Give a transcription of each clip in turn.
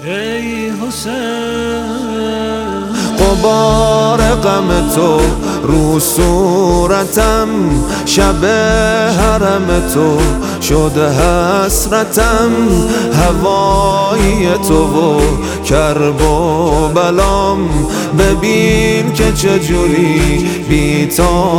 ای حسین. غبار غم تو رو صورتم، شب حرم تو شده حسرتم. هوای تو و کرب و بلام، ببین که چجوری بی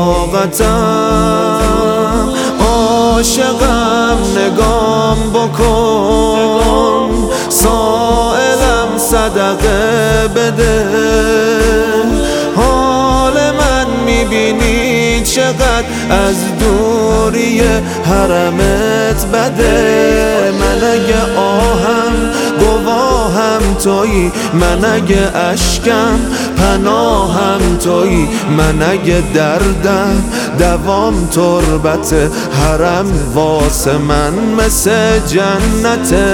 طاقتم. عاشقم نگام بکن، سائلم صدقه بده. حال من میبینی چقدر از دوری حرمت بده. من اگه آهم گواهم تویی، من اگه اشکم پناهم تویی، من اگه دردم دوام تربت حرم واسه من مثل جنته.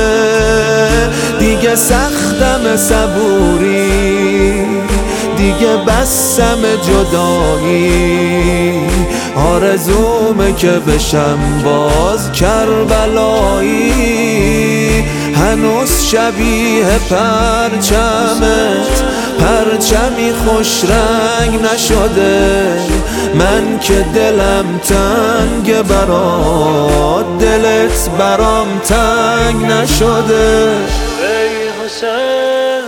دیگه سختم صبوری، دیگه بسم جدایی. آرزومه که بشم باز کربلایی. هنوز شبیه پرچمت، پرچمی خوش رنگ نشده. من که دلم تنگ برات، دلت برام تنگ نشده. ای حسین.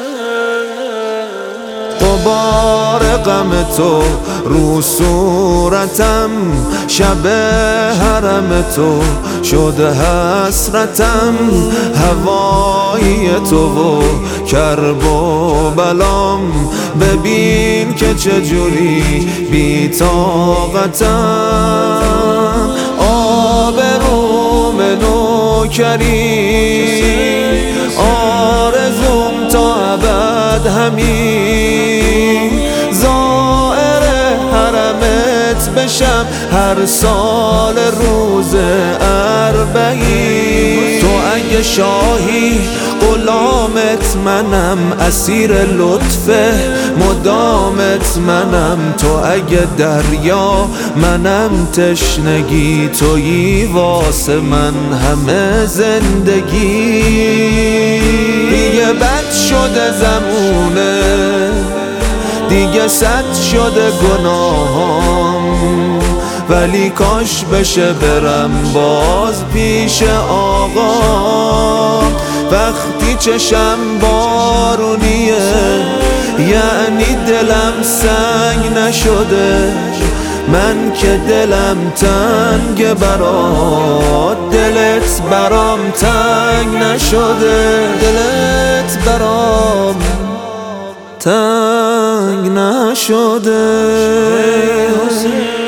غبار غم تو رو صورتم، شب حرم تو شده حسرتم. هوای تو و کرب و بلام، ببین که چجوری بی طاقتم. آبروم نوکری، آرزوم تا ابد همین. زائر حرمت بشم هر سال روز اربعین. تو اگه شاهی غلامت منم، اسیر لطف مدامت منم. تو اگه دریا منم، تشنگی تویی واسه من همه زندگی. دیگه بد شده زمونه، دیگه صد شده گناهام، ولی کاش بشه برم باز پیش آقا. وقتی چشم بارونیه، یعنی دلم سنگ نشده. من که دلم تنگ برات، دلت برام تنگ نشده. دلت برام تنگ نشده. ای حسین.